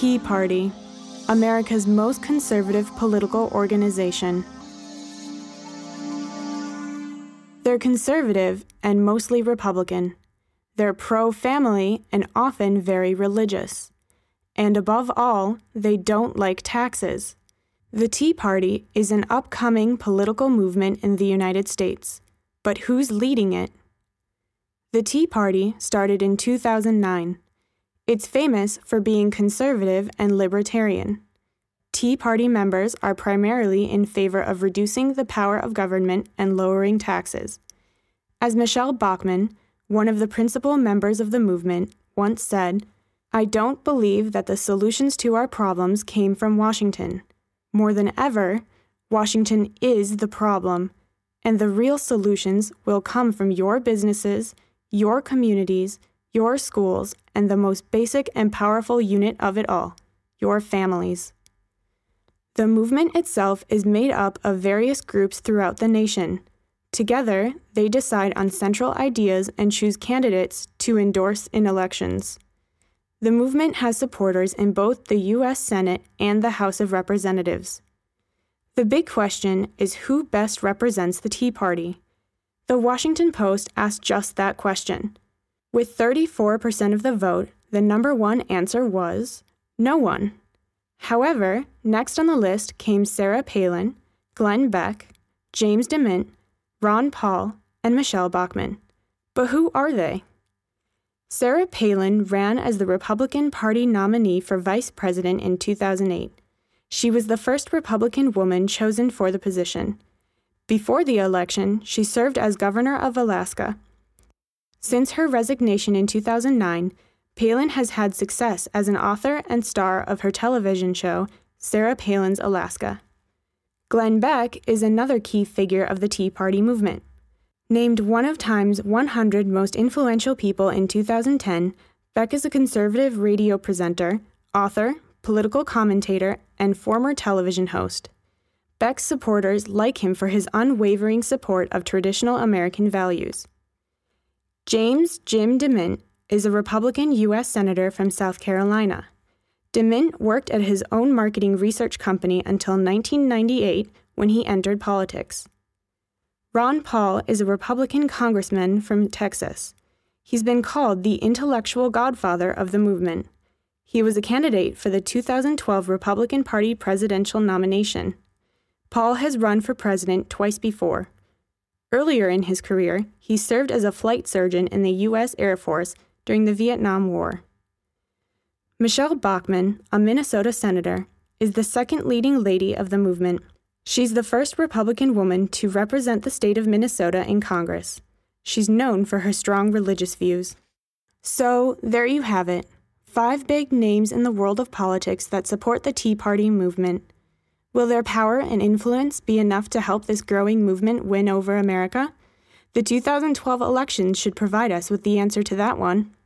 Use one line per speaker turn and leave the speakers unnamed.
Tea Party, America's most conservative political organization. They're conservative and mostly Republican. They're pro-family and often very religious. And above all, they don't like taxes. The Tea Party is an upcoming political movement in the United States. But who's leading it? The Tea Party started in 2009. It's famous for being conservative and libertarian. Tea Party members are primarily in favor of reducing the power of government and lowering taxes. As Michele Bachmann, one of the principal members of the movement, once said, "I don't believe that the solutions to our problems came from Washington. More than ever, Washington is the problem, and the real solutions will come from your businesses, your communities, your schools, and the most basic and powerful unit of it all, your families." The movement itself is made up of various groups throughout the nation. Together, they decide on central ideas and choose candidates to endorse in elections. The movement has supporters in both the U.S. Senate and the House of Representatives. The big question is who best represents the Tea Party. The Washington Post asked just that question. With 34% of the vote, the number one answer was no one. However, next on the list came Sarah Palin, Glenn Beck, James DeMint, Ron Paul, and Michele Bachmann. But who are they? Sarah Palin ran as the Republican Party nominee for vice president in 2008. She was the first Republican woman chosen for the position. Before the election, she served as governor of Alaska. Since her resignation in 2009, Palin has had success as an author and star of her television show, Sarah Palin's Alaska. Glenn Beck is another key figure of the Tea Party movement. Named one of Time's 100 most influential people in 2010, Beck is a conservative radio presenter, author, political commentator, and former television host. Beck's supporters like him for his unwavering support of traditional American values. James "Jim" DeMint is a Republican U.S. Senator from South Carolina. DeMint worked at his own marketing research company until 1998 when he entered politics. Ron Paul is a Republican congressman from Texas. He's been called the intellectual godfather of the movement. He was a candidate for the 2012 Republican Party presidential nomination. Paul has run for president twice before. Earlier in his career, he served as a flight surgeon in the U.S. Air Force during the Vietnam War. Michele Bachmann, a Minnesota senator, is the second leading lady of the movement. She's the first Republican woman to represent the state of Minnesota in Congress. She's known for her strong religious views. So, there you have it. 5 big names in the world of politics that support the Tea Party movement. Will their power and influence be enough to help this growing movement win over America? The 2012 elections should provide us with the answer to that one.